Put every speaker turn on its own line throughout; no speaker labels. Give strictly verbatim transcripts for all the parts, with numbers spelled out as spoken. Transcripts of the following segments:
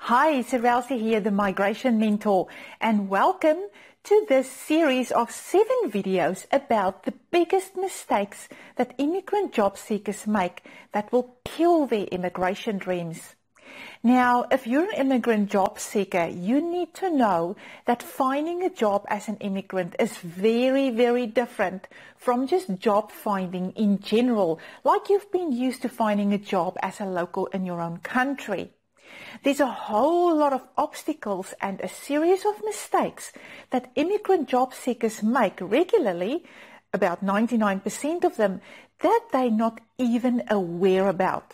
Hi, it's Elsie here, the Migration Mentor, and welcome to this series of seven videos about the biggest mistakes that immigrant job seekers make that will kill their immigration dreams. Now, if you're an immigrant job seeker, you need to know that finding a job as an immigrant is very, very different from just job finding in general, like you've been used to finding a job as a local in your own country. There's a whole lot of obstacles and a series of mistakes that immigrant job seekers make regularly, about ninety-nine percent of them, that they're not even aware about.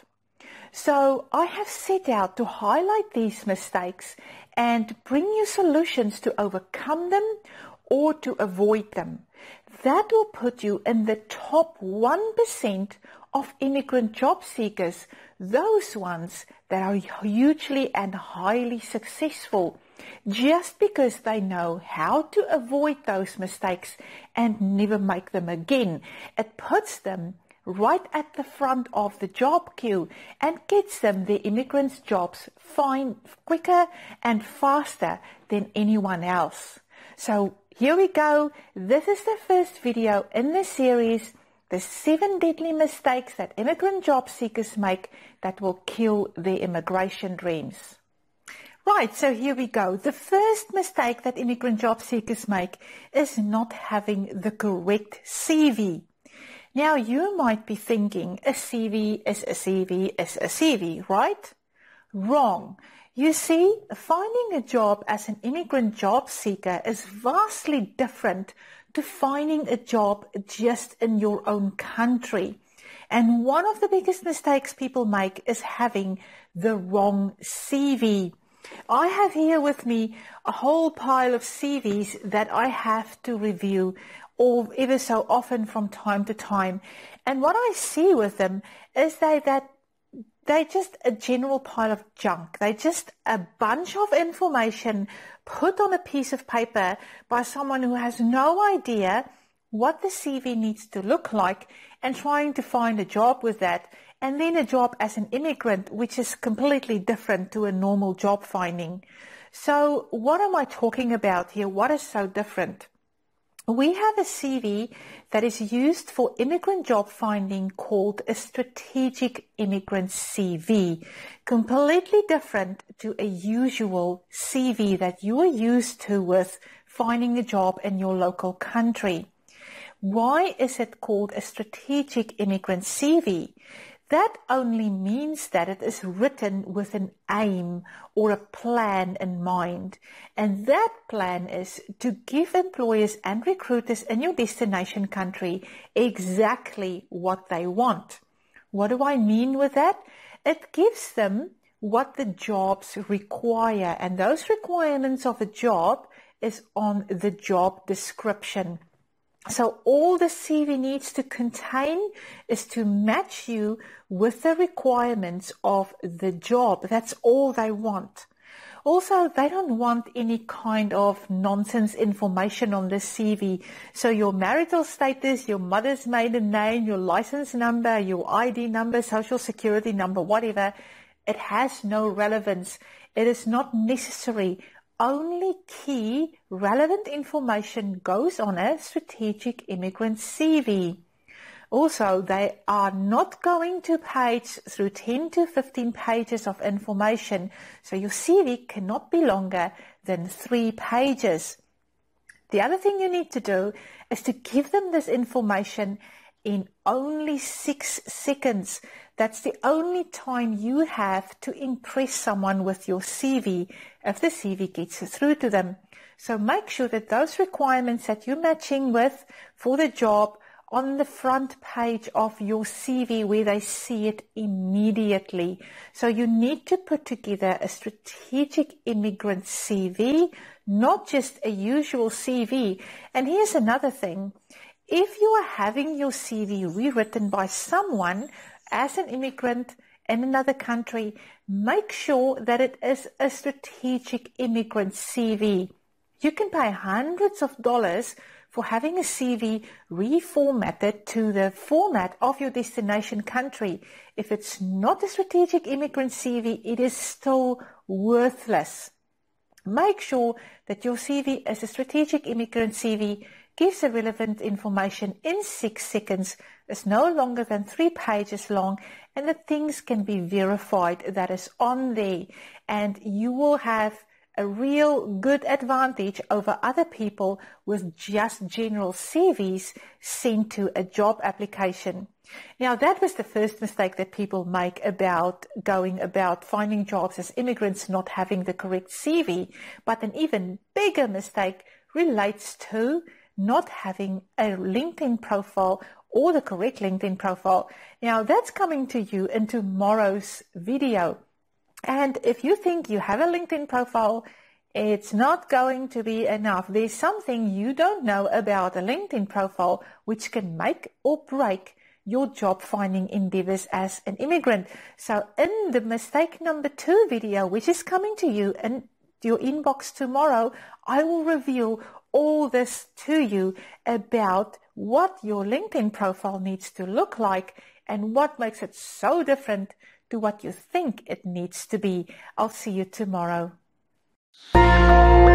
So I have set out to highlight these mistakes and bring you solutions to overcome them or to avoid them. That will put you in the top one percent of immigrant job seekers, those ones that are hugely and highly successful, just because they know how to avoid those mistakes and never make them again. It puts them right at the front of the job queue and gets them the immigrants' jobs fine, quicker and faster than anyone else. So here we go. This is the first video in the series, the seven deadly mistakes that immigrant job seekers make that will kill their immigration dreams. Right, so here we go. The first mistake that immigrant job seekers make is not having the correct C V. Now, you might be thinking a C V is a C V is a C V, right? Wrong. You see, finding a job as an immigrant job seeker is vastly different to finding a job just in your own country. And one of the biggest mistakes people make is having the wrong C V. I have here with me a whole pile of C Vs that I have to review or ever so often from time to time. And what I see with them is they, that they're just a general pile of junk. They're just a bunch of information put on a piece of paper by someone who has no idea what the C V needs to look like and trying to find a job with that. And then a job as an immigrant, which is completely different to a normal job finding. So what am I talking about here? What is so different? We have a C V that is used for immigrant job finding called a strategic immigrant C V, completely different to a usual C V that you are used to with finding a job in your local country. Why is it called a strategic immigrant C V? That only means that it is written with an aim or a plan in mind. And that plan is to give employers and recruiters in your destination country exactly what they want. What do I mean with that? It gives them what the jobs require. And those requirements of a job is on the job description. So all the C V needs to contain is to match you with the requirements of the job. That's all they want. Also, they don't want any kind of nonsense information on the C V. So your marital status, your mother's maiden name, your license number, your I D number, social security number, whatever, it has no relevance. It is not necessary. Only key relevant information goes on a strategic immigrant C V. Also, they are not going to page through ten to fifteen pages of information, so your C V cannot be longer than three pages. The other thing you need to do is to give them this information in only six seconds. That's the only time you have to impress someone with your C V if the C V gets through to them. So make sure that those requirements that you're matching with for the job on the front page of your C V where they see it immediately. So you need to put together a strategic immigrant C V, not just a usual C V. And here's another thing. If you are having your C V rewritten by someone as an immigrant in another country, make sure that it is a strategic immigrant C V. You can pay hundreds of dollars for having a C V reformatted to the format of your destination country. If it's not a strategic immigrant C V, it is still worthless. Make sure that your C V is a strategic immigrant C V, gives the relevant information in six seconds, is no longer than three pages long, and that things can be verified that is on there. And you will have a real good advantage over other people with just general C Vs sent to a job application. Now, that was the first mistake that people make about going about finding jobs as immigrants, not having the correct C V. But an even bigger mistake relates to not having a LinkedIn profile or the correct LinkedIn profile. Now, that's coming to you in tomorrow's video. And if you think you have a LinkedIn profile, it's not going to be enough. There's something you don't know about a LinkedIn profile which can make or break your job finding endeavors as an immigrant. So in the mistake number two video, which is coming to you in your inbox tomorrow, I will reveal all this to you about what your LinkedIn profile needs to look like and what makes it so different to what you think it needs to be. I'll see you tomorrow.